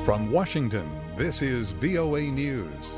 From Washington, this is VOA News.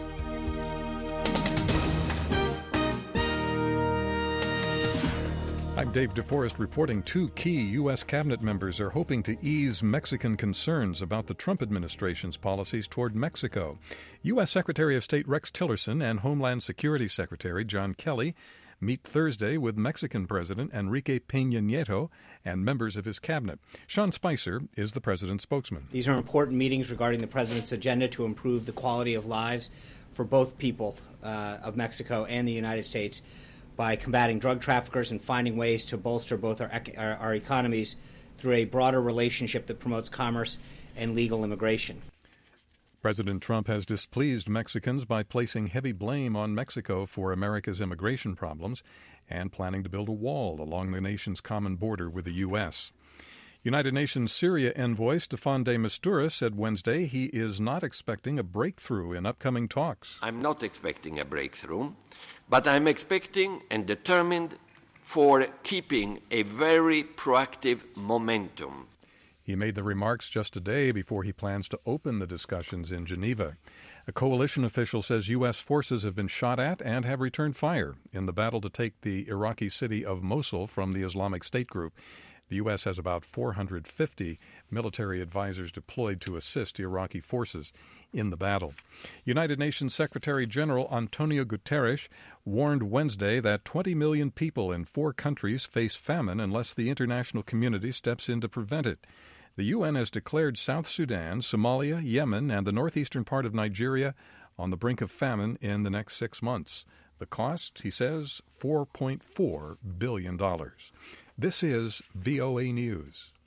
I'm Dave DeForest reporting 2 key U.S. cabinet members are hoping to ease Mexican concerns about the Trump administration's policies toward Mexico. U.S. Secretary of State Rex Tillerson and Homeland Security Secretary John Kelly meet Thursday with Mexican President Enrique Peña Nieto and members of his cabinet. Sean Spicer is the president's spokesman. These are important meetings regarding the president's agenda to improve the quality of lives for both people of Mexico and the United States by combating drug traffickers and finding ways to bolster both our economies through a broader relationship that promotes commerce and legal immigration. President Trump has displeased Mexicans by placing heavy blame on Mexico for America's immigration problems and planning to build a wall along the nation's common border with the U.S. United Nations Syria envoy Staffan de Mistura said Wednesday he is not expecting a breakthrough in upcoming talks. I'm not expecting a breakthrough, but I'm expecting and determined for keeping a very proactive momentum. He made the remarks just a day before he plans to open the discussions in Geneva. A coalition official says U.S. forces have been shot at and have returned fire in the battle to take the Iraqi city of Mosul from the Islamic State group. The U.S. has about 450 military advisors deployed to assist Iraqi forces in the battle. United Nations Secretary General Antonio Guterres warned Wednesday that 20 million people in 4 countries face famine unless the international community steps in to prevent it. The UN has declared South Sudan, Somalia, Yemen, and the northeastern part of Nigeria on the brink of famine in the next 6 months. The cost, he says, $4.4 billion. This is VOA News.